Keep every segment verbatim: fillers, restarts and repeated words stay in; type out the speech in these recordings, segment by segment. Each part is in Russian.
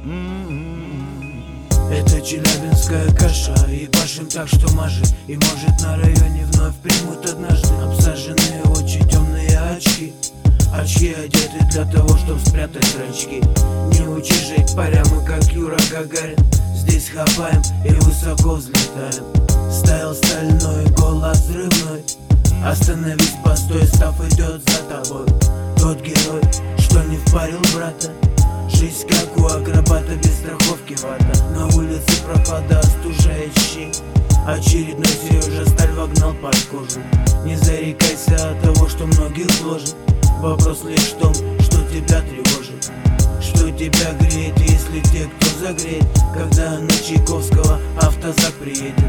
Это челябинская каша, и пашем так, что мажет. И может на районе вновь примут однажды. Обсаженные очи, темные очки. Очки одеты для того, чтобы спрятать зрачки. Не учи жить паря, мы как Юра Гагарин. Здесь хапаем и высоко взлетаем. Стайл стальной, голос взрывной. Остановись, постой, став идет за тобой. Тот герой, что не впарил брата. Жизнь как у акробата, без страховки вата. На улице прохлада остужает щи. Очередной Сережа сталь вогнал под кожу. Не зарекайся от того, что многих гложет. Вопрос лишь в том, что тебя тревожит. Что тебя греет, если те, кто загреет. Когда на Чайковского автозак приедет.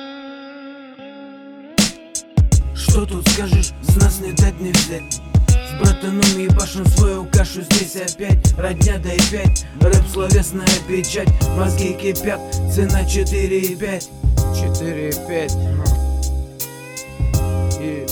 Что тут скажешь, с нас не дать не взять. С братаном ебашим свою кашу здесь опять. Родня дай пять, рэп словесная печать. Мозги кипят, цена четыре и пять. четыре и пять. И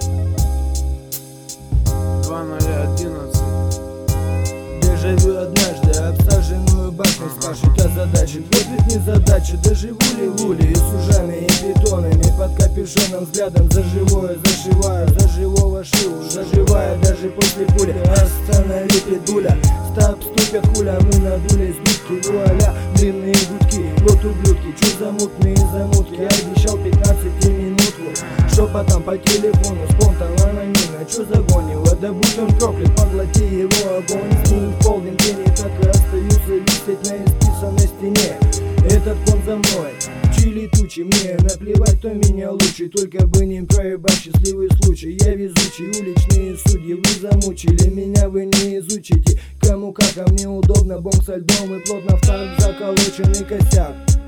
два ноль одиннадцать. Дежавю однажды, обсаженную башню спрашивать о задаче. Вот ведь не задача, даже вули-вули. И с ужами, и бетонами, под капюшоном взглядом за живое зашиваю, за живого шиву, заживая даже после пули. Останови питбуля, стоп, ступят хуля, мы надулись дудки, вуаля, длинные гудки. Вот ублюдки, чё за мутные замутки, обещал пятнадцать минутку. Шепотом по телефону, спонтан анонимно, чё загонил, да будь он проклят, поглоти его огонь. С ним в полдень день и так и остаются висеть на исписанной стене. Этот кон за мной, чили тучи, мне наплевать, кто меня лучше. Только бы не проебать счастливый случай. Я везучий, уличные судьи, вы замучили меня, вы не изучите. Кому как, а мне удобно, бомб со льдом и плотно в танк заколоченный косяк.